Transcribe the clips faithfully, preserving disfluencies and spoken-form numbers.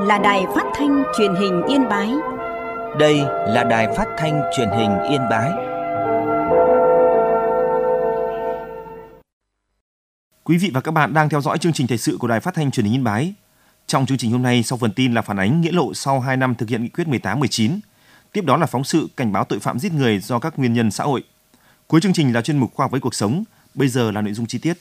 là Đài Phát thanh Truyền hình Yên Bái. Đây là Đài Phát thanh Truyền hình Yên Bái. Quý vị và các bạn đang theo dõi chương trình thời sự của Đài Phát thanh Truyền hình Yên Bái. Trong chương trình hôm nay, sau phần tin là phản ánh nghĩa lộ sau hai năm thực hiện nghị quyết mười tám mười chín. Tiếp đó là phóng sự cảnh báo tội phạm giết người do các nguyên nhân xã hội. Cuối chương trình là chuyên mục Khoa học với cuộc sống. Bây giờ là nội dung chi tiết.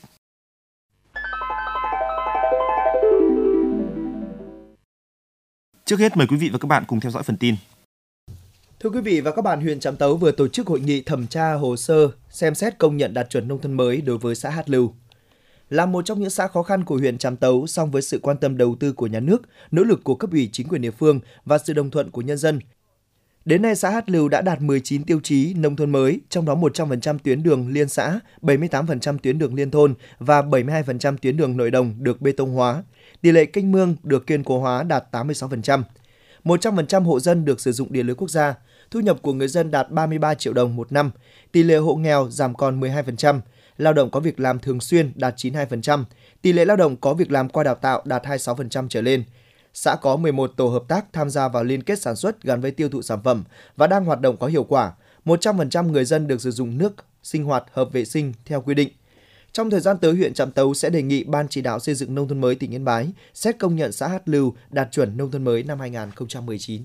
Trước hết mời quý vị và các bạn cùng theo dõi phần tin. Thưa quý vị và các bạn, huyện Trạm Tấu vừa tổ chức hội nghị thẩm tra hồ sơ xem xét công nhận đạt chuẩn nông thôn mới đối với xã Hát Lưu. Là một trong những xã khó khăn của huyện Trạm Tấu, song với sự quan tâm đầu tư của nhà nước, nỗ lực của cấp ủy chính quyền địa phương và sự đồng thuận của nhân dân, đến nay xã Hát Lưu đã đạt mười chín tiêu chí nông thôn mới, trong đó một trăm phần trăm tuyến đường liên xã, bảy mươi tám phần trăm tuyến đường liên thôn và bảy mươi hai phần trăm tuyến đường nội đồng được bê tông hóa. Tỷ lệ kênh mương được kiên cố hóa đạt tám mươi sáu phần trăm. một trăm phần trăm hộ dân được sử dụng điện lưới quốc gia. Thu nhập của người dân đạt ba mươi ba triệu đồng một năm. Tỷ lệ hộ nghèo giảm còn mười hai phần trăm. Lao động có việc làm thường xuyên đạt chín mươi hai phần trăm. Tỷ lệ lao động có việc làm qua đào tạo đạt hai mươi sáu phần trăm trở lên. Xã có mười một tổ hợp tác tham gia vào liên kết sản xuất gắn với tiêu thụ sản phẩm và đang hoạt động có hiệu quả. một trăm phần trăm người dân được sử dụng nước sinh hoạt hợp vệ sinh theo quy định. Trong thời gian tới, huyện Trạm Tấu sẽ đề nghị Ban chỉ đạo xây dựng nông thôn mới tỉnh Yên Bái xét công nhận xã Hát Lưu đạt chuẩn nông thôn mới năm hai không một chín.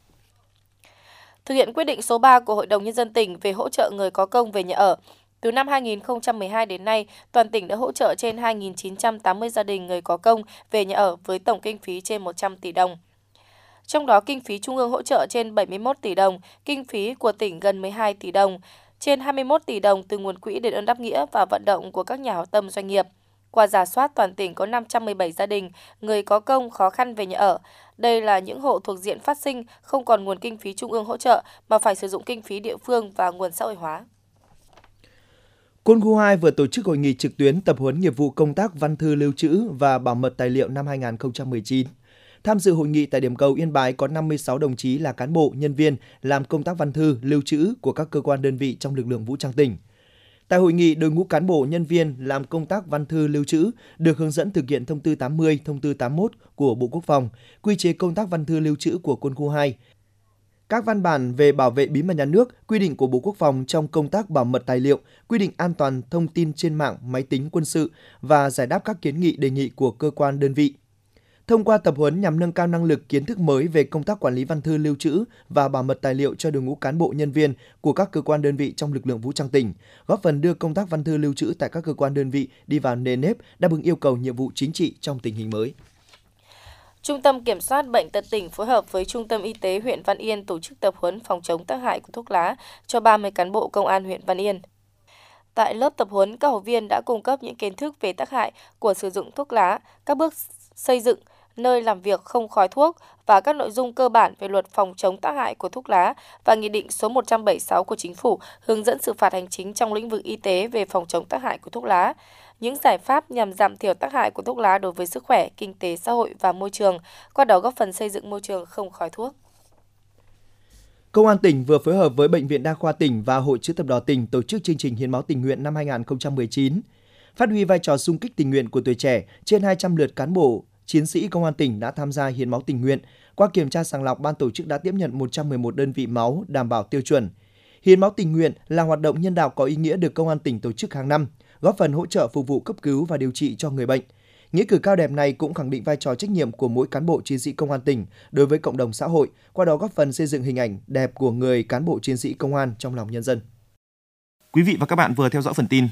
Thực hiện quyết định số ba của Hội đồng Nhân dân tỉnh về hỗ trợ người có công về nhà ở, từ năm hai nghìn không trăm mười hai đến nay, toàn tỉnh đã hỗ trợ trên hai nghìn chín trăm tám mươi gia đình người có công về nhà ở với tổng kinh phí trên một trăm tỷ đồng. Trong đó, kinh phí trung ương hỗ trợ trên bảy mươi mốt tỷ đồng, kinh phí của tỉnh gần mười hai tỷ đồng, trên hai mươi mốt tỷ đồng từ nguồn quỹ đền ơn đáp nghĩa và vận động của các nhà hảo tâm doanh nghiệp. Qua rà soát, toàn tỉnh có năm trăm mười bảy gia đình người có công khó khăn về nhà ở. Đây là những hộ thuộc diện phát sinh không còn nguồn kinh phí trung ương hỗ trợ mà phải sử dụng kinh phí địa phương và nguồn xã hội hóa. Quân khu hai vừa tổ chức hội nghị trực tuyến tập huấn nghiệp vụ công tác văn thư lưu trữ và bảo mật tài liệu năm hai không một chín. Tham dự hội nghị tại điểm cầu Yên Bái có năm mươi sáu đồng chí là cán bộ, nhân viên làm công tác văn thư, lưu trữ của các cơ quan đơn vị trong lực lượng vũ trang tỉnh. Tại hội nghị, đội ngũ cán bộ, nhân viên làm công tác văn thư, lưu trữ được hướng dẫn thực hiện thông tư tám mươi, thông tư tám mươi mốt của Bộ Quốc phòng, quy chế công tác văn thư lưu trữ của Quân khu hai. Các văn bản về bảo vệ bí mật nhà nước, quy định của Bộ Quốc phòng trong công tác bảo mật tài liệu, quy định an toàn thông tin trên mạng, máy tính quân sự và giải đáp các kiến nghị đề nghị của cơ quan đơn vị. Thông qua tập huấn nhằm nâng cao năng lực kiến thức mới về công tác quản lý văn thư lưu trữ và bảo mật tài liệu cho đội ngũ cán bộ nhân viên của các cơ quan đơn vị trong lực lượng vũ trang tỉnh, góp phần đưa công tác văn thư lưu trữ tại các cơ quan đơn vị đi vào nền nếp, đáp ứng yêu cầu nhiệm vụ chính trị trong tình hình mới. Trung tâm Kiểm soát Bệnh tật tỉnh phối hợp với Trung tâm Y tế huyện Văn Yên tổ chức tập huấn phòng chống tác hại của thuốc lá cho ba mươi cán bộ công an huyện Văn Yên. Tại lớp tập huấn, các học viên đã cung cấp những kiến thức về tác hại của sử dụng thuốc lá, các bước xây dựng nơi làm việc không khói thuốc và các nội dung cơ bản về luật phòng chống tác hại của thuốc lá và Nghị định số một trăm bảy mươi sáu của Chính phủ hướng dẫn xử phạt hành chính trong lĩnh vực y tế về phòng chống tác hại của thuốc lá, những giải pháp nhằm giảm thiểu tác hại của thuốc lá đối với sức khỏe, kinh tế, xã hội và môi trường, qua đó góp phần xây dựng môi trường không khói thuốc. Công an tỉnh vừa phối hợp với Bệnh viện Đa khoa tỉnh và Hội Chữ thập đỏ tỉnh tổ chức chương trình hiến máu tình nguyện năm hai không một chín. Phát huy vai trò xung kích tình nguyện của tuổi trẻ, trên hai trăm lượt cán bộ, chiến sĩ công an tỉnh đã tham gia hiến máu tình nguyện. Qua kiểm tra sàng lọc, ban tổ chức đã tiếp nhận một trăm mười một đơn vị máu đảm bảo tiêu chuẩn. Hiến máu tình nguyện là hoạt động nhân đạo có ý nghĩa được công an tỉnh tổ chức hàng năm, góp phần hỗ trợ phục vụ cấp cứu và điều trị cho người bệnh. Nghĩa cử cao đẹp này cũng khẳng định vai trò trách nhiệm của mỗi cán bộ chiến sĩ công an tỉnh đối với cộng đồng xã hội, qua đó góp phần xây dựng hình ảnh đẹp của người cán bộ chiến sĩ công an trong lòng nhân dân. Quý vị và các bạn vừa theo dõi phần tin.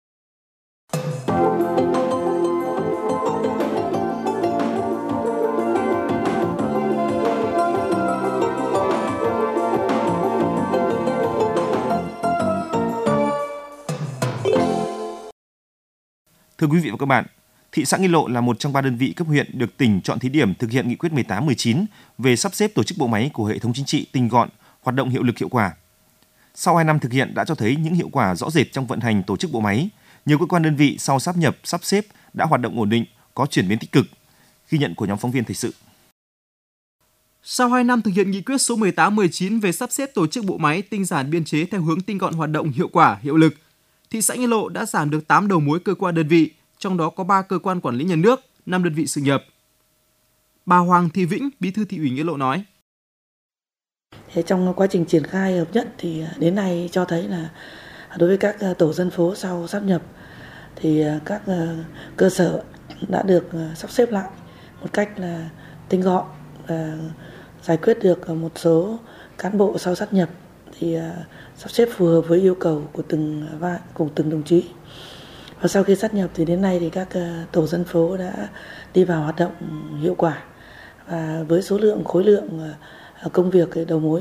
Thưa quý vị và các bạn, thị xã Nghi Lộ là một trong ba đơn vị cấp huyện được tỉnh chọn thí điểm thực hiện nghị quyết mười tám mười chín về sắp xếp tổ chức bộ máy của hệ thống chính trị tinh gọn, hoạt động hiệu lực hiệu quả. Sau hai năm thực hiện đã cho thấy những hiệu quả rõ rệt trong vận hành tổ chức bộ máy. Nhiều cơ quan đơn vị sau sáp nhập, sắp xếp đã hoạt động ổn định, có chuyển biến tích cực. Ghi nhận của nhóm phóng viên thời sự. Sau hai năm thực hiện nghị quyết số mười tám mười chín về sắp xếp tổ chức bộ máy tinh giản biên chế theo hướng tinh gọn hoạt động hiệu quả, hiệu lực, thị xã Nghi Lộ đã giảm được tám đầu mối cơ quan đơn vị, trong đó có ba cơ quan quản lý nhà nước, năm đơn vị sự nghiệp. Bà Hoàng Thị Vĩnh, Bí thư Thị ủy Nghĩa Lộ nói. Trong quá trình triển khai hợp nhất thì đến nay cho thấy là đối với các tổ dân phố sau sáp nhập thì các cơ sở đã được sắp xếp lại một cách là tinh gọn, giải quyết được một số cán bộ sau sáp nhập thì sắp xếp phù hợp với yêu cầu của từng của từng đồng chí. Và sau khi sáp nhập thì đến nay thì các tổ dân phố đã đi vào hoạt động hiệu quả, và với số lượng khối lượng công việc đầu mối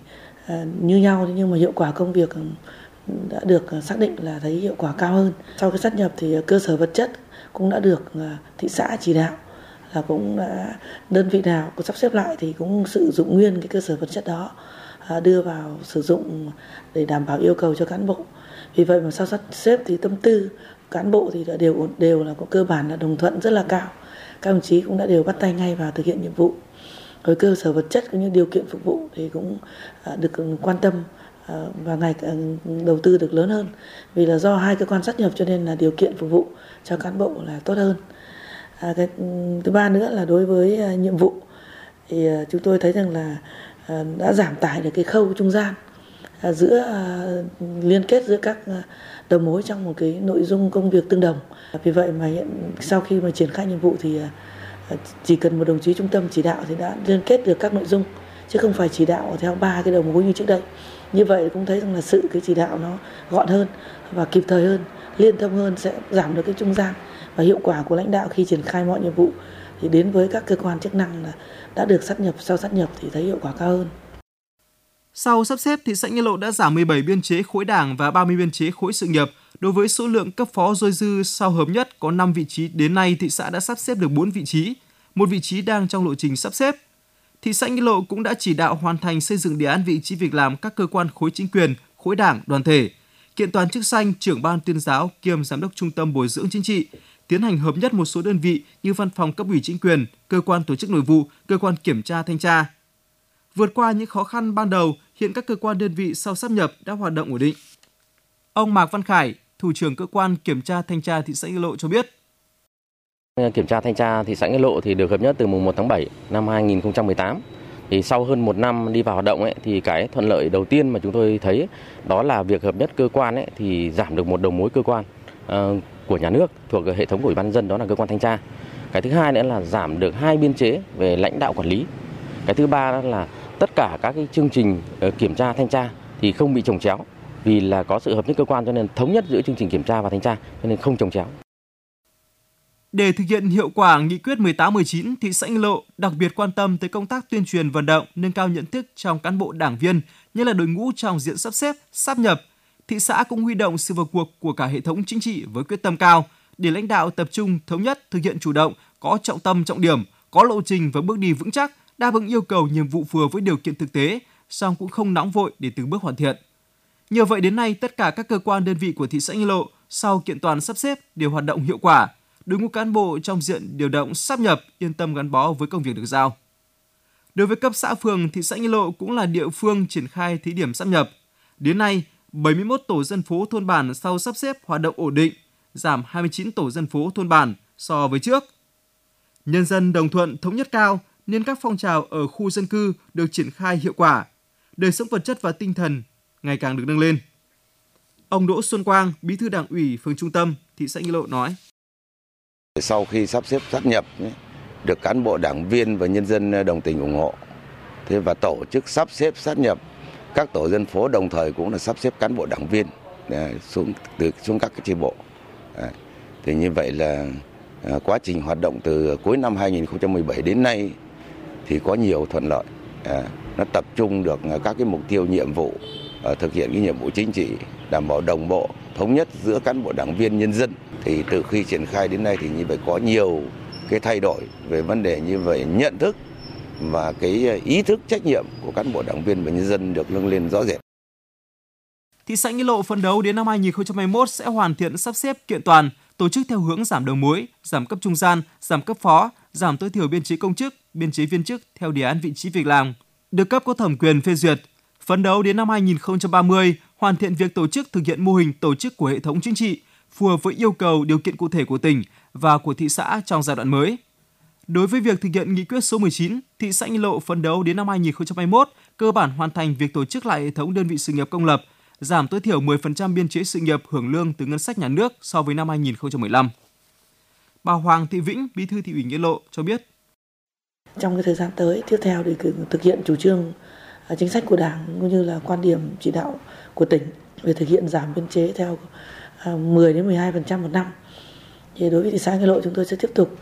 như nhau nhưng mà hiệu quả công việc đã được xác định là thấy hiệu quả cao hơn. Sau khi sáp nhập thì cơ sở vật chất cũng đã được thị xã chỉ đạo là cũng đã đơn vị nào có sắp xếp lại thì cũng sử dụng nguyên cái cơ sở vật chất đó đưa vào sử dụng để đảm bảo yêu cầu cho cán bộ. Vì vậy mà sau sắp xếp thì tâm tư cán bộ thì đã đều đều là có cơ bản là đồng thuận rất là cao. Các đồng chí cũng đã đều bắt tay ngay vào thực hiện nhiệm vụ. Rồi cơ sở vật chất cũng như điều kiện phục vụ thì cũng được quan tâm và ngày đầu tư được lớn hơn. Vì là do hai cơ quan sáp nhập cho nên là điều kiện phục vụ cho cán bộ là tốt hơn. À, cái thứ ba nữa là đối với uh, nhiệm vụ thì uh, chúng tôi thấy rằng là uh, đã giảm tải được cái khâu trung gian uh, giữa uh, liên kết giữa các uh, đầu mối trong một cái nội dung công việc tương đồng. Vì vậy mà hiện sau khi mà triển khai nhiệm vụ thì uh, chỉ cần một đồng chí trung tâm chỉ đạo thì đã liên kết được các nội dung, chứ không phải chỉ đạo theo ba cái đầu mối như trước đây. Như vậy cũng thấy rằng là sự cái chỉ đạo nó gọn hơn và kịp thời hơn, liên thông hơn, sẽ giảm được cái trung gian. Và hiệu quả của lãnh đạo khi triển khai mọi nhiệm vụ thì đến với các cơ quan chức năng là đã được sáp nhập, sau sáp nhập thì thấy hiệu quả cao hơn. Sau sắp xếp, thị xã Nghĩa Lộ đã giảm mười bảy biên chế khối đảng và ba mươi biên chế khối sự nghiệp. Đối với số lượng cấp phó dôi dư sau hợp nhất có năm vị trí, đến nay thị xã đã sắp xếp được bốn vị trí, một vị trí đang trong lộ trình sắp xếp. Thị xã Nghĩa Lộ cũng đã chỉ đạo hoàn thành xây dựng đề án vị trí việc làm các cơ quan khối chính quyền, khối đảng, đoàn thể, kiện toàn chức danh trưởng ban tuyên giáo kiêm giám đốc trung tâm bồi dưỡng chính trị, tiến hành hợp nhất một số đơn vị như văn phòng cấp ủy chính quyền, cơ quan tổ chức nội vụ, cơ quan kiểm tra thanh tra. Vượt qua những khó khăn ban đầu, hiện các cơ quan đơn vị sau sáp nhập đã hoạt động ổn định. Ông Mạc Văn Khải, thủ trưởng cơ quan kiểm tra thanh tra thị xã Nghĩa Lộ cho biết. Kiểm tra thanh tra thị xã Nghĩa Lộ thì được hợp nhất từ mùng một tháng bảy năm hai nghìn không trăm mười tám. Thì sau hơn một năm đi vào hoạt động ấy, thì cái thuận lợi đầu tiên mà chúng tôi thấy đó là việc hợp nhất cơ quan ấy, thì giảm được một đầu mối cơ quan uh, của nhà nước thuộc hệ thống của Ủy ban nhân dân, đó là cơ quan thanh tra. Cái thứ hai nữa là giảm được hai biên chế về lãnh đạo quản lý. Cái thứ ba đó là tất cả các cái chương trình uh, kiểm tra thanh tra thì không bị chồng chéo, vì là có sự hợp nhất cơ quan cho nên thống nhất giữa chương trình kiểm tra và thanh tra cho nên không chồng chéo. Để thực hiện hiệu quả nghị quyết mười tám mười chín, thị xã Nghĩa Lộ đặc biệt quan tâm tới công tác tuyên truyền vận động, nâng cao nhận thức trong cán bộ đảng viên, nhất là đội ngũ trong diện sắp xếp, sáp nhập. Thị xã cũng huy động sự vào cuộc của cả hệ thống chính trị với quyết tâm cao để lãnh đạo tập trung thống nhất thực hiện chủ động, có trọng tâm trọng điểm, có lộ trình và bước đi vững chắc, đáp ứng yêu cầu nhiệm vụ phù hợp với điều kiện thực tế, song cũng không nóng vội để từng bước hoàn thiện. Nhờ vậy đến nay tất cả các cơ quan đơn vị của thị xã Nghĩa Lộ sau kiện toàn sắp xếp đều hoạt động hiệu quả. Đội ngũ cán bộ trong diện điều động sáp nhập yên tâm gắn bó với công việc được giao. Đối với cấp xã phường, thị xã Nghĩa Lộ cũng là địa phương triển khai thí điểm sáp nhập. Đến nay, bảy mươi mốt tổ dân phố thôn bản sau sắp xếp hoạt động ổn định, giảm hai mươi chín tổ dân phố thôn bản so với trước. Nhân dân đồng thuận thống nhất cao nên các phong trào ở khu dân cư được triển khai hiệu quả, đời sống vật chất và tinh thần ngày càng được nâng lên. Ông Đỗ Xuân Quang, Bí thư Đảng ủy phường Trung Tâm, thị xã Nghĩa Lộ nói: Sau khi sắp xếp sáp nhập được cán bộ đảng viên và nhân dân đồng tình ủng hộ, thế và tổ chức sắp xếp sáp nhập các tổ dân phố đồng thời cũng là sắp xếp cán bộ đảng viên xuống từ xuống các cái chi bộ. Thì như vậy là quá trình hoạt động từ cuối năm hai nghìn không trăm mười bảy đến nay thì có nhiều thuận lợi. Nó tập trung được các cái mục tiêu nhiệm vụ, thực hiện cái nhiệm vụ chính trị, đảm bảo đồng bộ, thống nhất giữa cán bộ đảng viên nhân dân. Thì từ khi triển khai đến nay thì như vậy có nhiều cái thay đổi về vấn đề như vậy, nhận thức và cái ý thức trách nhiệm của cán bộ đảng viên và nhân dân được nâng lên rõ rệt. Thị xã Nghĩa Lộ phấn đấu đến năm hai nghìn không trăm hai mươi mốt sẽ hoàn thiện sắp xếp kiện toàn, tổ chức theo hướng giảm đầu mối, giảm cấp trung gian, giảm cấp phó, giảm tối thiểu biên chế công chức, biên chế viên chức theo đề án vị trí việc làm, được cấp có thẩm quyền phê duyệt. Phấn đấu đến năm hai nghìn không trăm ba mươi hoàn thiện việc tổ chức thực hiện mô hình tổ chức của hệ thống chính trị phù hợp với yêu cầu điều kiện cụ thể của tỉnh và của thị xã trong giai đoạn mới. Đối với việc thực hiện nghị quyết số mười chín, thị xã Nghi Lộ phấn đấu đến năm hai nghìn không trăm hai mươi mốt cơ bản hoàn thành việc tổ chức lại hệ thống đơn vị sự nghiệp công lập, giảm tối thiểu mười phần trăm biên chế sự nghiệp hưởng lương từ ngân sách nhà nước so với năm hai nghìn không trăm mười lăm. Bà Hoàng Thị Vĩnh, Bí thư Thị ủy Nghĩa Lộ cho biết. Trong cái thời gian tới tiếp theo thì thực hiện chủ trương chính sách của Đảng cũng như là quan điểm chỉ đạo của tỉnh về thực hiện giảm biên chế theo mười đến mười hai phần trăm một năm. Thì đối với thị xã Nghĩa Lộ chúng tôi sẽ tiếp tục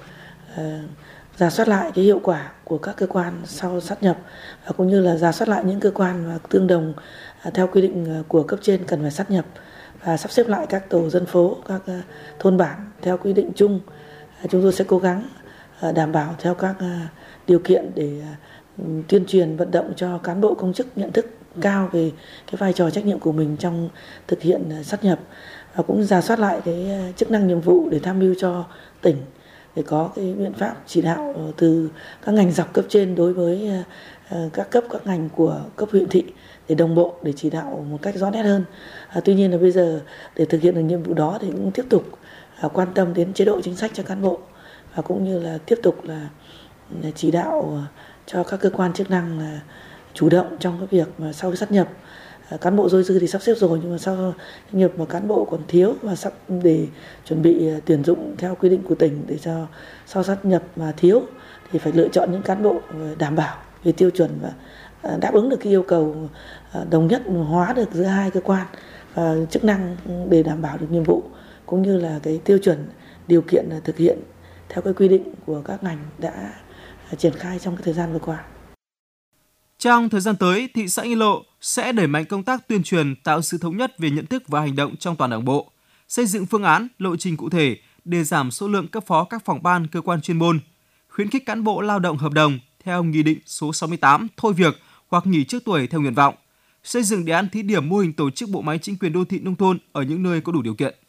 rà soát lại cái hiệu quả của các cơ quan sau sát nhập và cũng như là rà soát lại những cơ quan mà tương đồng theo quy định của cấp trên cần phải sát nhập và sắp xếp lại các tổ dân phố, các thôn bản theo quy định chung. Chúng tôi sẽ cố gắng đảm bảo theo các điều kiện để tuyên truyền vận động cho cán bộ công chức nhận thức cao về cái vai trò trách nhiệm của mình trong thực hiện sát nhập và cũng rà soát lại cái chức năng nhiệm vụ để tham mưu cho tỉnh để có cái biện pháp chỉ đạo từ các ngành dọc cấp trên đối với các cấp các ngành của cấp huyện thị để đồng bộ để chỉ đạo một cách rõ nét hơn. À, tuy nhiên là bây giờ để thực hiện được nhiệm vụ đó thì cũng tiếp tục à, quan tâm đến chế độ chính sách cho cán bộ và cũng như là tiếp tục là, là chỉ đạo cho các cơ quan chức năng là chủ động trong cái việc mà sau sát nhập. À, cán bộ dôi dư thì sắp xếp rồi nhưng mà sau nhập mà cán bộ còn thiếu và sắp để chuẩn bị tuyển dụng theo quy định của tỉnh để cho sau sát nhập mà thiếu thì phải lựa chọn những cán bộ đảm bảo về tiêu chuẩn và đáp ứng được cái yêu cầu đồng nhất hóa được giữa hai cơ quan và chức năng để đảm bảo được nhiệm vụ cũng như là cái tiêu chuẩn điều kiện thực hiện theo cái quy định của các ngành đã triển khai trong cái thời gian vừa qua. Trong thời gian tới, thị xã Nghi Lộ sẽ đẩy mạnh công tác tuyên truyền, tạo sự thống nhất về nhận thức và hành động trong toàn Đảng bộ, xây dựng phương án, lộ trình cụ thể để giảm số lượng cấp phó các phòng ban, cơ quan chuyên môn, khuyến khích cán bộ lao động hợp đồng theo Nghị định số sáu mươi tám thôi việc hoặc nghỉ trước tuổi theo nguyện vọng, xây dựng đề án thí điểm mô hình tổ chức bộ máy chính quyền đô thị nông thôn ở những nơi có đủ điều kiện.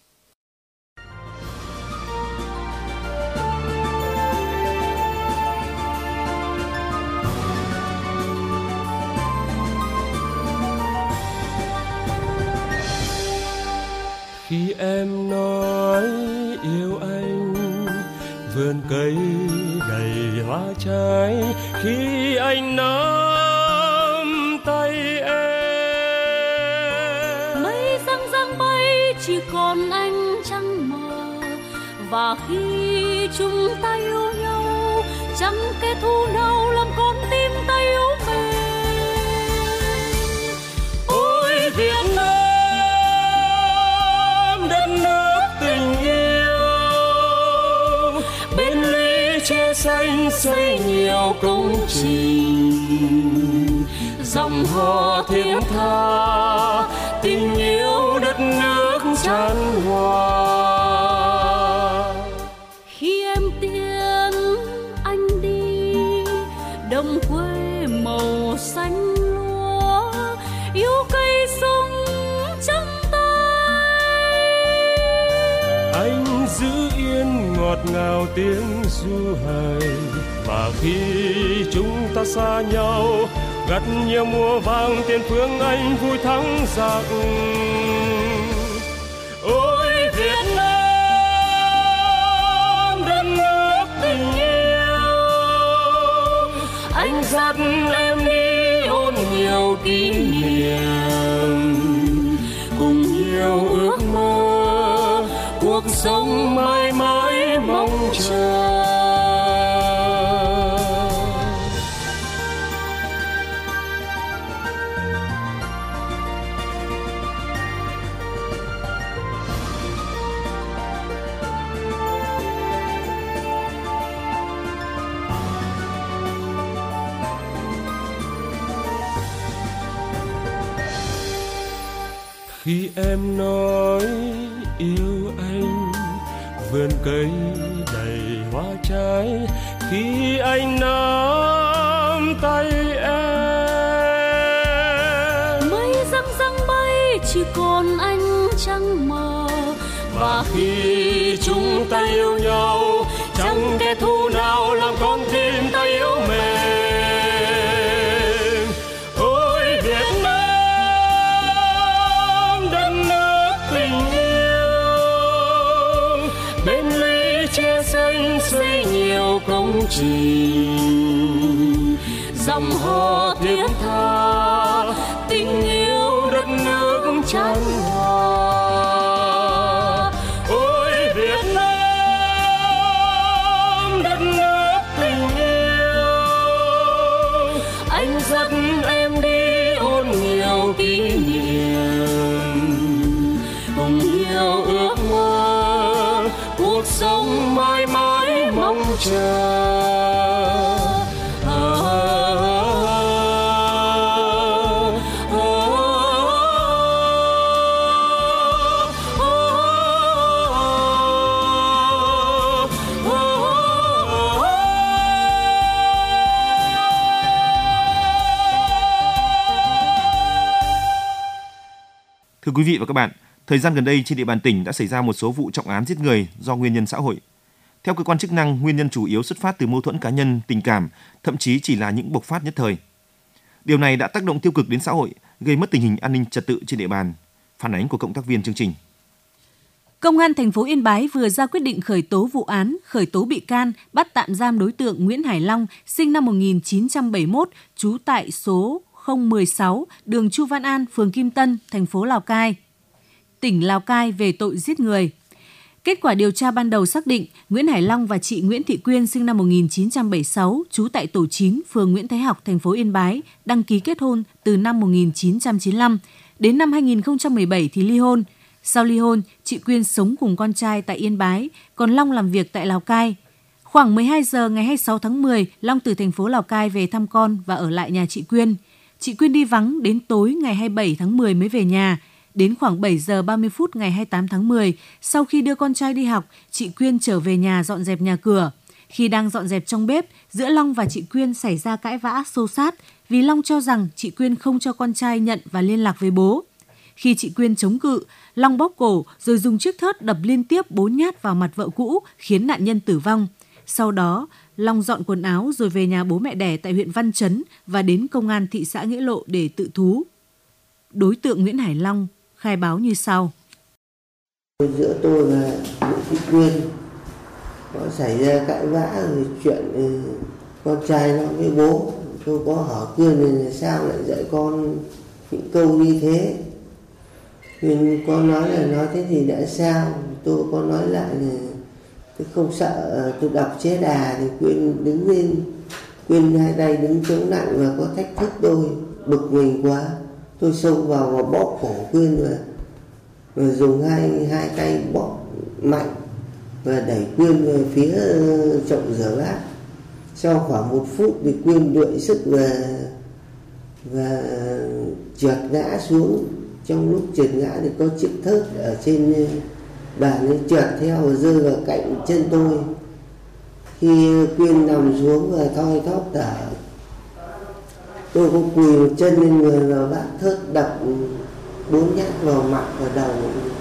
Khi em nói yêu anh, vườn cây đầy hoa trái, khi anh nắm tay em. Mây răng răng bay chỉ còn anh trăng mờ, và khi chúng ta yêu nhau, chẳng kẻ thù nào làm con tim ta yếu mềm. Ôi Việt Nam, che xanh xây nhiều công trình, dòng họ thiên tha, tình yêu đất nước chan hòa. Khi em tiễn anh đi, đồng quê màu xanh lúa, yêu cây sung trong tay. Anh giữ yên ngọt ngào tiếng ru hời, và khi chúng ta xa nhau, gặt nhiều mùa vàng tiền phương anh vui thắng giặc. Ôi Việt Nam, đất nước tình yêu, anh dắt em đi ôn nhiều kỷ niệm, cùng nhiều ước mơ, cuộc sống mãi mãi mong chờ. Khi em nói yêu anh, vườn cây đầy hoa trái, khi anh nắm tay em. Mây răng răng bay chỉ còn anh trăng mờ, và khi chúng ta yêu nhau, chẳng kẻ thù nào làm con tim ta yếu mềm. Ôi Việt Nam, đất nước tình yêu, bên lũy che che xanh xây nhiều công trình, dòng họ thiết tha tình yêu đất nước chan hòa. Ôi Việt Nam đất nước tình yêu, anh dắt em đi ôn nhiều kỷ niệm, cùng nhiều ước mơ cuộc sống mãi mãi mong chờ. Thưa quý vị và các bạn, thời gian gần đây trên địa bàn tỉnh đã xảy ra một số vụ trọng án giết người do nguyên nhân xã hội. Theo cơ quan chức năng, nguyên nhân chủ yếu xuất phát từ mâu thuẫn cá nhân, tình cảm, thậm chí chỉ là những bộc phát nhất thời. Điều này đã tác động tiêu cực đến xã hội, gây mất tình hình an ninh trật tự trên địa bàn. Phản ánh của cộng tác viên chương trình. Công an thành phố Yên Bái vừa ra quyết định khởi tố vụ án, khởi tố bị can, bắt tạm giam đối tượng Nguyễn Hải Long, sinh năm một nghìn chín trăm bảy mươi mốt, trú tại số không một sáu, đường Chu Văn An, phường Kim Tân, thành phố Lào Cai, tỉnh Lào Cai về tội giết người. Kết quả điều tra ban đầu xác định Nguyễn Hải Long và chị Nguyễn Thị Quyên sinh năm một nghìn chín trăm bảy mươi sáu, trú tại tổ chín, phường Nguyễn Thái Học, thành phố Yên Bái, đăng ký kết hôn từ năm một nghìn chín trăm chín mươi lăm. Đến năm hai nghìn không trăm mười bảy thì ly hôn. Sau ly hôn, chị Quyên sống cùng con trai tại Yên Bái, còn Long làm việc tại Lào Cai. Khoảng mười hai giờ ngày hai mươi sáu tháng mười, Long từ thành phố Lào Cai về thăm con và ở lại nhà chị Quyên. Chị Quyên đi vắng đến tối ngày hai mươi bảy tháng mười mới về nhà. Đến khoảng bảy giờ ba mươi phút ngày hai mươi tám tháng mười, sau khi đưa con trai đi học, chị Quyên trở về nhà dọn dẹp nhà cửa. Khi đang dọn dẹp trong bếp, giữa Long và chị Quyên xảy ra cãi vã xô xát vì Long cho rằng chị Quyên không cho con trai nhận và liên lạc với bố. Khi chị Quyên chống cự, Long bóp cổ rồi dùng chiếc thớt đập liên tiếp bốn nhát vào mặt vợ cũ, khiến nạn nhân tử vong. Sau đó, Long dọn quần áo rồi về nhà bố mẹ đẻ tại huyện Văn Chấn và đến công an thị xã Nghĩa Lộ để tự thú. Đối tượng Nguyễn Hải Long khai báo như sau. Giữa tôi và Nguyễn Thị Quyên có xảy ra cãi vã rồi chuyện con trai nó với bố. Tôi có hỏi Quyên là sao lại dạy con những câu như thế. Quyên có nói là nói thế thì đã sao. Tôi có nói lại là tôi không sợ, tôi đập chế đà thì Quyên đứng lên, Quyên hai tay đứng chống nạnh và có thách thức tôi, bực mình quá. Tôi xông vào và bóp cổ Quyên và, và dùng hai hai tay bóp mạnh và đẩy Quyên về phía chậu rửa bát. Sau khoảng một phút thì Quyên đuổi sức và và trượt ngã xuống. Trong lúc trượt ngã thì có chiếc thớt ở trên bàn ấy trượt theo và rơi vào cạnh chân tôi. Khi Quyên nằm xuống và thoi thóp thở, tôi có quỳ một chân lên người và bác thớt đập bốn nhát vào mặt và đầu.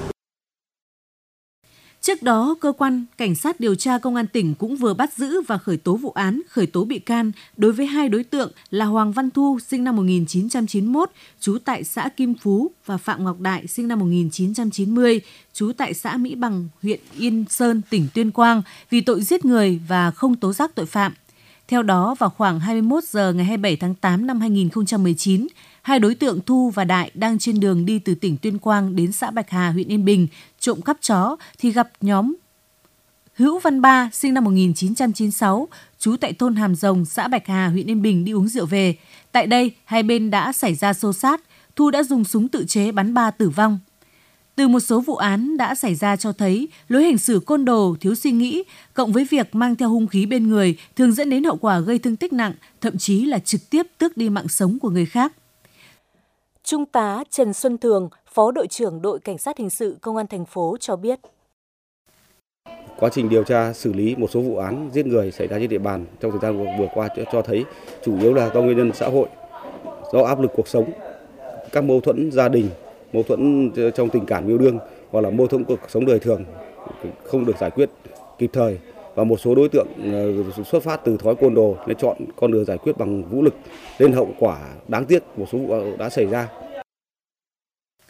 Trước đó, cơ quan cảnh sát điều tra công an tỉnh cũng vừa bắt giữ và khởi tố vụ án, khởi tố bị can đối với hai đối tượng là Hoàng Văn Thu sinh năm một nghìn chín trăm chín mươi mốt, trú tại xã Kim Phú và Phạm Ngọc Đại sinh năm một nghìn chín trăm chín mươi, trú tại xã Mỹ Bằng, huyện Yên Sơn, tỉnh Tuyên Quang vì tội giết người và không tố giác tội phạm. Theo đó, vào khoảng hai mươi mốt giờ ngày hai mươi bảy tháng tám năm hai nghìn không trăm mười chín, hai đối tượng Thu và Đại đang trên đường đi từ tỉnh Tuyên Quang đến xã Bạch Hà, huyện Yên Bình trộm cắp chó thì gặp nhóm Hữu Văn Ba sinh năm một nghìn chín trăm chín mươi sáu, trú tại thôn Hàm Rồng, xã Bạch Hà, huyện Yên Bình đi uống rượu về. Tại đây, hai bên đã xảy ra xô xát, Thu đã dùng súng tự chế bắn Ba tử vong. Từ một số vụ án đã xảy ra cho thấy lối hành xử côn đồ, thiếu suy nghĩ, cộng với việc mang theo hung khí bên người thường dẫn đến hậu quả gây thương tích nặng, thậm chí là trực tiếp tước đi mạng sống của người khác. Trung tá Trần Xuân Thường, Phó đội trưởng đội Cảnh sát hình sự Công an thành phố cho biết. Quá trình điều tra xử lý một số vụ án giết người xảy ra trên địa bàn trong thời gian vừa qua cho thấy chủ yếu là do nguyên nhân xã hội, do áp lực cuộc sống, các mâu thuẫn gia đình, mâu thuẫn trong tình cảm yêu đương hoặc là mâu thuẫn cuộc sống đời thường không được giải quyết kịp thời, và một số đối tượng xuất phát từ thói côn đồ nên chọn con đường giải quyết bằng vũ lực nên hậu quả đáng tiếc một số vụ đã xảy ra.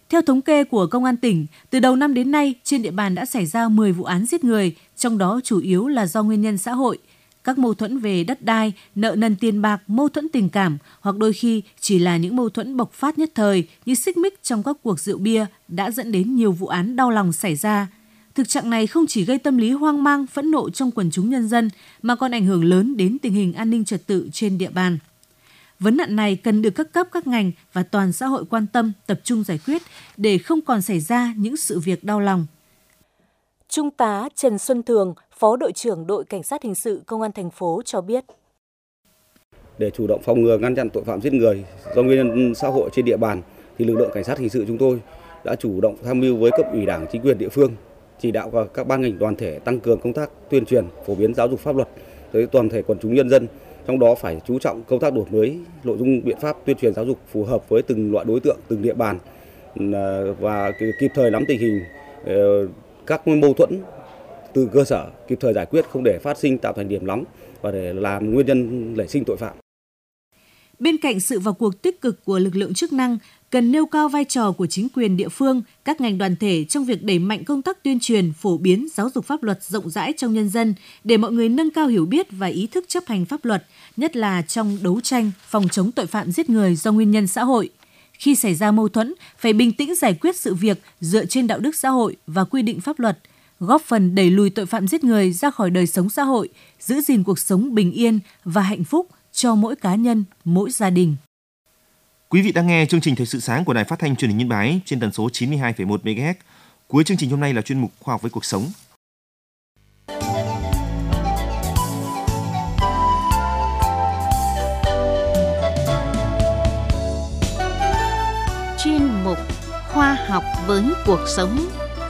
Theo thống kê của Công an tỉnh, từ đầu năm đến nay, trên địa bàn đã xảy ra mười vụ án giết người, trong đó chủ yếu là do nguyên nhân xã hội. Các mâu thuẫn về đất đai, nợ nần tiền bạc, mâu thuẫn tình cảm hoặc đôi khi chỉ là những mâu thuẫn bộc phát nhất thời như xích mích trong các cuộc rượu bia đã dẫn đến nhiều vụ án đau lòng xảy ra. Thực trạng này không chỉ gây tâm lý hoang mang, phẫn nộ trong quần chúng nhân dân mà còn ảnh hưởng lớn đến tình hình an ninh trật tự trên địa bàn. Vấn nạn này cần được các cấp, các ngành và toàn xã hội quan tâm, tập trung giải quyết để không còn xảy ra những sự việc đau lòng. Trung tá Trần Xuân Thường, Phó đội trưởng đội Cảnh sát hình sự Công an thành phố cho biết. Để chủ động phòng ngừa ngăn chặn tội phạm giết người do nguyên nhân xã hội trên địa bàn, thì lực lượng Cảnh sát hình sự chúng tôi đã chủ động tham mưu với cấp ủy Đảng, chính quyền địa phương, chỉ đạo các ban ngành đoàn thể tăng cường công tác tuyên truyền, phổ biến giáo dục pháp luật tới toàn thể quần chúng nhân dân. Trong đó phải chú trọng công tác đổi mới nội dung biện pháp tuyên truyền giáo dục phù hợp với từng loại đối tượng, từng địa bàn và kịp thời nắm tình hình các mâu thuẫn từ cơ sở, kịp thời giải quyết không để phát sinh tạo thành điểm nóng và để làm nguyên nhân nảy sinh tội phạm. Bên cạnh sự vào cuộc tích cực của lực lượng chức năng, cần nêu cao vai trò của chính quyền địa phương, các ngành đoàn thể trong việc đẩy mạnh công tác tuyên truyền, phổ biến giáo dục pháp luật rộng rãi trong nhân dân để mọi người nâng cao hiểu biết và ý thức chấp hành pháp luật, nhất là trong đấu tranh phòng chống tội phạm giết người do nguyên nhân xã hội. Khi xảy ra mâu thuẫn, phải bình tĩnh giải quyết sự việc dựa trên đạo đức xã hội và quy định pháp luật, góp phần đẩy lùi tội phạm giết người ra khỏi đời sống xã hội, giữ gìn cuộc sống bình yên và hạnh phúc cho mỗi cá nhân, mỗi gia đình. Quý vị đang nghe chương trình Thời sự sáng của Đài Phát thanh Truyền hình Yên Bái trên tần số chín mươi hai phẩy một mê ga héc. Cuối chương trình hôm nay là chuyên mục Khoa học với cuộc sống. Chuyên mục Khoa học với cuộc sống.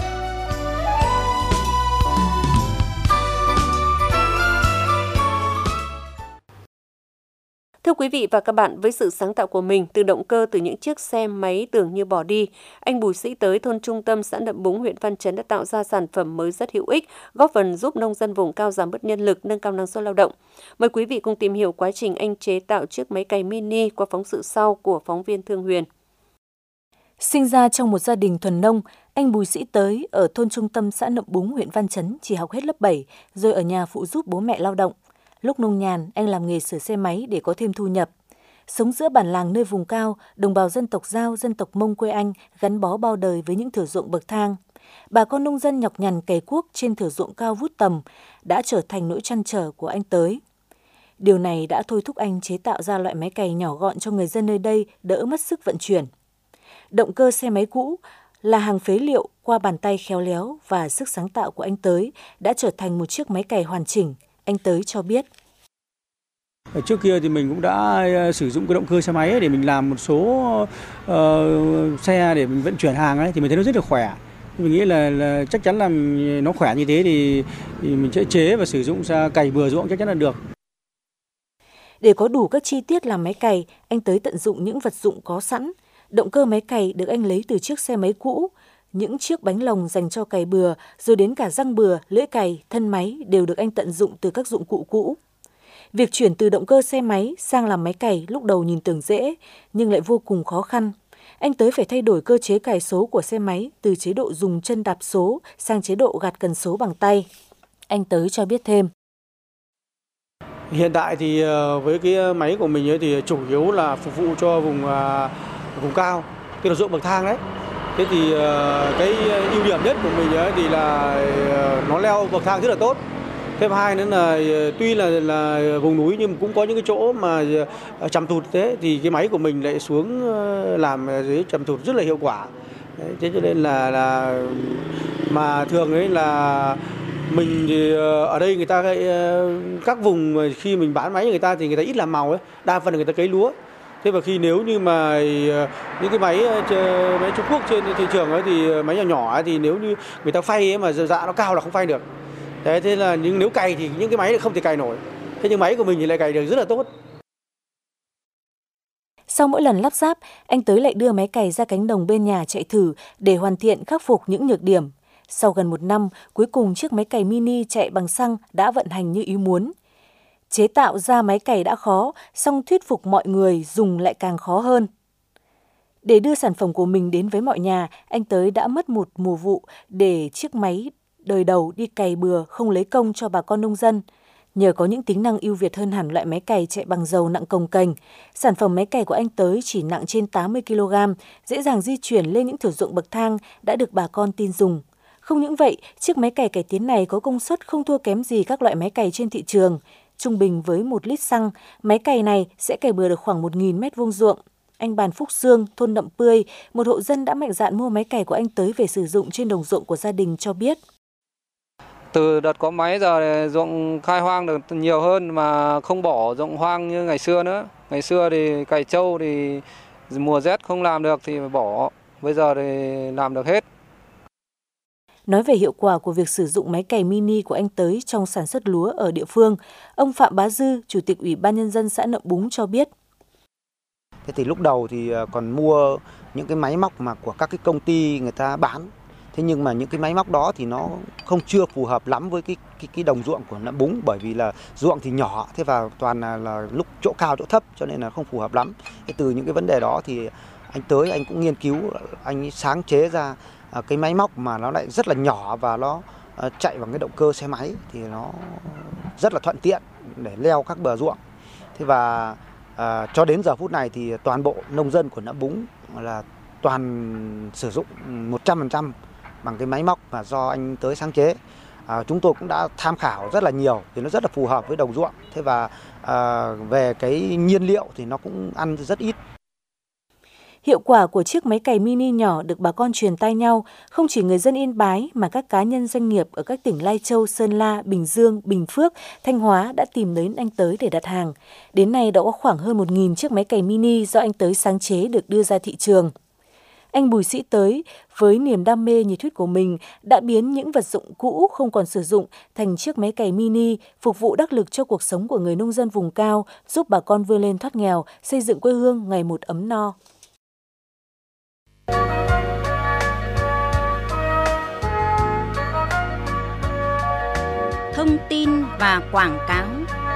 Thưa quý vị và các bạn, với sự sáng tạo của mình từ động cơ từ những chiếc xe máy tưởng như bỏ đi, anh Bùi Sĩ Tới, thôn Trung Tâm, xã Nậm Búng, huyện Văn Chấn đã tạo ra sản phẩm mới rất hữu ích, góp phần giúp nông dân vùng cao giảm bớt nhân lực, nâng cao năng suất lao động. Mời quý vị cùng tìm hiểu quá trình anh chế tạo chiếc máy cày mini qua phóng sự sau của phóng viên Thương Huyền. Sinh ra trong một gia đình thuần nông, anh Bùi Sĩ Tới ở thôn Trung Tâm, xã Nậm Búng, huyện Văn Chấn chỉ học hết lớp bảy, rồi ở nhà phụ giúp bố mẹ lao động. Lúc nông nhàn, anh làm nghề sửa xe máy để có thêm thu nhập. Sống giữa bản làng nơi vùng cao, đồng bào dân tộc Dao, dân tộc Mông quê anh gắn bó bao đời với những thửa ruộng bậc thang. Bà con nông dân nhọc nhằn cày cuốc trên thửa ruộng cao vút tầm đã trở thành nỗi trăn trở của anh Tới. Điều này đã thôi thúc anh chế tạo ra loại máy cày nhỏ gọn cho người dân nơi đây đỡ mất sức vận chuyển. Động cơ xe máy cũ là hàng phế liệu qua bàn tay khéo léo và sức sáng tạo của anh Tới đã trở thành một chiếc máy cày hoàn chỉnh. Anh Tới cho biết. Trước kia thì mình cũng đã sử dụng cái động cơ xe máy để mình làm một số uh, xe để mình vận chuyển hàng ấy, thì mình thấy nó rất là khỏe. Mình nghĩ là, là chắc chắn là nó khỏe như thế thì, thì mình sẽ chế và sử dụng ra cày bừa ruộng chắc chắn là được. Để có đủ các chi tiết làm máy cày, anh Tới tận dụng những vật dụng có sẵn. Động cơ máy cày được anh lấy từ chiếc xe máy cũ, những chiếc bánh lồng dành cho cày bừa, rồi đến cả răng bừa, lưỡi cày, thân máy đều được anh tận dụng từ các dụng cụ cũ. Việc chuyển từ động cơ xe máy sang làm máy cày lúc đầu nhìn tưởng dễ, nhưng lại vô cùng khó khăn. Anh Tới phải thay đổi cơ chế cài số của xe máy từ chế độ dùng chân đạp số sang chế độ gạt cần số bằng tay. Anh Tới cho biết thêm. Hiện tại thì với cái máy của mình ấy thì chủ yếu là phục vụ cho vùng vùng cao, tức là ruộng bậc thang đấy. Thế thì cái ưu điểm nhất của mình ấy thì là nó leo bậc thang rất là tốt. Thêm hai nữa là tuy là là vùng núi nhưng cũng có những cái chỗ mà chằm thụt thế thì cái máy của mình lại xuống làm dưới chằm thụt rất là hiệu quả. Đấy, thế cho nên là là mà thường ấy là mình thì ở đây người ta các vùng khi mình bán máy người ta thì người ta ít làm màu ấy, đa phần là người ta cấy lúa. Thế và khi nếu như mà những cái máy máy Trung Quốc trên thị trường ấy thì máy nhỏ nhỏ ấy, thì nếu như người ta phay ấy mà dạ nó cao là không phay được. Đấy, thế là nhưng nếu cày thì những cái máy này không thể cày nổi. Thế nhưng máy của mình thì lại cày được rất là tốt. Sau mỗi lần lắp ráp, anh Tới lại đưa máy cày ra cánh đồng bên nhà chạy thử để hoàn thiện khắc phục những nhược điểm. Sau gần một năm, cuối cùng chiếc máy cày mini chạy bằng xăng đã vận hành như ý muốn. Chế tạo ra máy cày đã khó, song thuyết phục mọi người dùng lại càng khó hơn. Để đưa sản phẩm của mình đến với mọi nhà, anh Tới đã mất một mùa vụ để chiếc máy đời đầu đi cày bừa không lấy công cho bà con nông dân. Nhờ có những tính năng ưu việt hơn hẳn loại máy cày chạy bằng dầu nặng cồng kềnh, sản phẩm máy cày của anh Tới chỉ nặng trên tám mươi ki lô gam, dễ dàng di chuyển lên những thửa ruộng bậc thang đã được bà con tin dùng. Không những vậy, chiếc máy cày cải tiến này có công suất không thua kém gì các loại máy cày trên thị trường. Trung bình với một lít xăng, máy cày này sẽ cày bừa được khoảng một nghìn mét vuông ruộng. Anh Bàn Phúc Dương, thôn Nậm Pươi, một hộ dân đã mạnh dạn mua máy cày của anh Tới về sử dụng trên đồng ruộng của gia đình cho biết. Từ đợt có máy giờ ruộng khai hoang được nhiều hơn mà không bỏ ruộng hoang như ngày xưa nữa. Ngày xưa thì cày trâu thì mùa rét không làm được thì phải bỏ, bây giờ thì làm được hết. Nói về hiệu quả của việc sử dụng máy cày mini của anh Tới trong sản xuất lúa ở địa phương, ông Phạm Bá Dư, Chủ tịch Ủy ban Nhân dân xã Nậm Búng cho biết. Thế thì lúc đầu thì còn mua những cái máy móc mà của các cái công ty người ta bán. Thế nhưng mà những cái máy móc đó thì nó không chưa phù hợp lắm với cái cái, cái đồng ruộng của Nậm Búng, bởi vì là ruộng thì nhỏ, thế và toàn là, là lúc chỗ cao chỗ thấp cho nên là không phù hợp lắm. Thế từ những cái vấn đề đó thì anh Tới anh cũng nghiên cứu, anh sáng chế ra cái máy móc mà nó lại rất là nhỏ và nó chạy bằng cái động cơ xe máy thì nó rất là thuận tiện để leo các bờ ruộng. Thế và à, cho đến giờ phút này thì toàn bộ nông dân của Nậm Búng là toàn sử dụng một trăm phần trăm bằng cái máy móc mà do anh Tới sáng chế. À, chúng tôi cũng đã tham khảo rất là nhiều thì nó rất là phù hợp với đồng ruộng. Thế và à, về cái nhiên liệu thì nó cũng ăn rất ít. Hiệu quả của chiếc máy cày mini nhỏ được bà con truyền tai nhau, không chỉ người dân Yên Bái mà các cá nhân doanh nghiệp ở các tỉnh Lai Châu, Sơn La, Bình Dương, Bình Phước, Thanh Hóa đã tìm đến anh Tới để đặt hàng. Đến nay đã có khoảng hơn một nghìn chiếc máy cày mini do anh Tới sáng chế được đưa ra thị trường. Anh Bùi Sĩ Tới, với niềm đam mê nhiệt huyết của mình, đã biến những vật dụng cũ không còn sử dụng thành chiếc máy cày mini, phục vụ đắc lực cho cuộc sống của người nông dân vùng cao, giúp bà con vươn lên thoát nghèo, xây dựng quê hương ngày một ấm no. Thông tin và quảng cáo.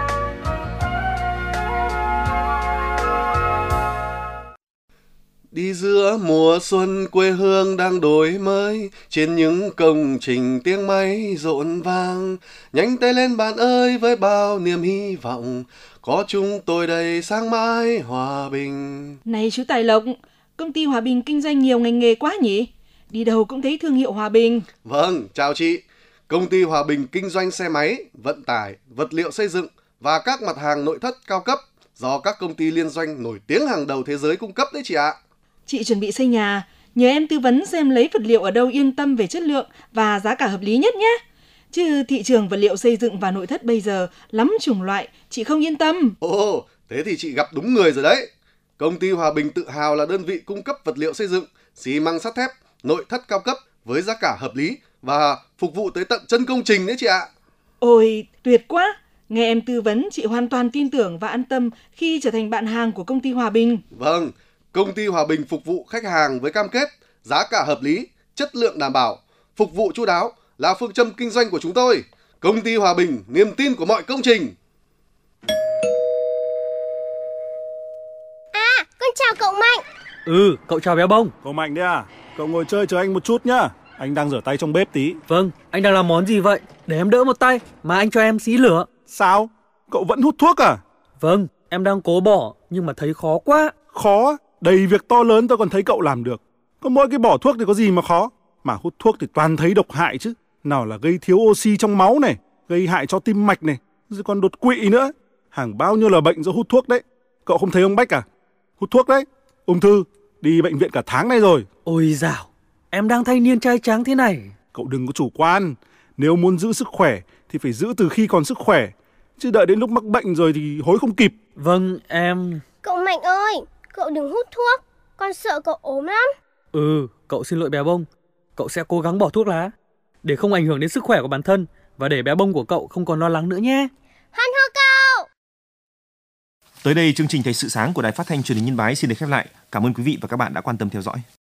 Đi giữa mùa xuân quê hương đang đổi mới, trên những công trình tiếng máy rộn vang. Nhanh tay lên bạn ơi với bao niềm hy vọng, có chúng tôi đây sáng mãi hòa bình. Này chú Tài Lộc, công ty Hòa Bình kinh doanh nhiều ngành nghề quá nhỉ? Đi đâu cũng thấy thương hiệu Hòa Bình. Vâng, chào chị. Công ty Hòa Bình kinh doanh xe máy, vận tải, vật liệu xây dựng và các mặt hàng nội thất cao cấp do các công ty liên doanh nổi tiếng hàng đầu thế giới cung cấp đấy chị ạ. Chị chuẩn bị xây nhà, nhờ em tư vấn xem lấy vật liệu ở đâu yên tâm về chất lượng và giá cả hợp lý nhất nhé. Chứ thị trường vật liệu xây dựng và nội thất bây giờ lắm chủng loại, chị không yên tâm. Ồ, thế thì chị gặp đúng người rồi đấy. Công ty Hòa Bình tự hào là đơn vị cung cấp vật liệu xây dựng, xi măng sắt thép, nội thất cao cấp với giá cả hợp lý và phục vụ tới tận chân công trình đấy chị ạ. Ôi, tuyệt quá! Nghe em tư vấn, chị hoàn toàn tin tưởng và an tâm khi trở thành bạn hàng của công ty Hòa Bình. Vâng, công ty Hòa Bình phục vụ khách hàng với cam kết, giá cả hợp lý, chất lượng đảm bảo, phục vụ chu đáo là phương châm kinh doanh của chúng tôi. Công ty Hòa Bình, niềm tin của mọi công trình. À, con chào cậu Mạnh. Ừ, cậu chào Béo Bông. Cậu Mạnh đấy à? Cậu ngồi chơi chờ anh một chút nhá. Anh đang rửa tay trong bếp tí. Vâng, anh đang làm món gì vậy? Để em đỡ một tay, mà anh cho em xí lửa. Sao? Cậu vẫn hút thuốc à? Vâng, em đang cố bỏ, nhưng mà thấy khó quá. Khó? Đầy việc to lớn tôi còn thấy cậu làm được. Có mỗi cái bỏ thuốc thì có gì mà khó. Mà hút thuốc thì toàn thấy độc hại chứ. Nào là gây thiếu oxy trong máu này, gây hại cho tim mạch này, rồi còn đột quỵ nữa. Hàng bao nhiêu là bệnh do hút thuốc đấy. Cậu không thấy ông Bách à? Hút thuốc đấy, ung thư, đi bệnh viện cả tháng nay rồi. Ôi dào, em đang thanh niên trai tráng thế này. Cậu đừng có chủ quan. Nếu muốn giữ sức khỏe thì phải giữ từ khi còn sức khỏe, chứ đợi đến lúc mắc bệnh rồi thì hối không kịp. Vâng, em... Cậu Mạnh ơi, cậu đừng hút thuốc, con sợ cậu ốm lắm. Ừ, cậu xin lỗi Béo Bông. Cậu sẽ cố gắng bỏ thuốc lá, để không ảnh hưởng đến sức khỏe của bản thân, và để Béo Bông của cậu không còn lo lắng nữa nhé. Hân hô cậu! Tới đây, chương trình Thời sự sáng của Đài Phát thanh Truyền hình Yên Bái xin được khép lại. Cảm ơn quý vị và các bạn đã quan tâm theo dõi.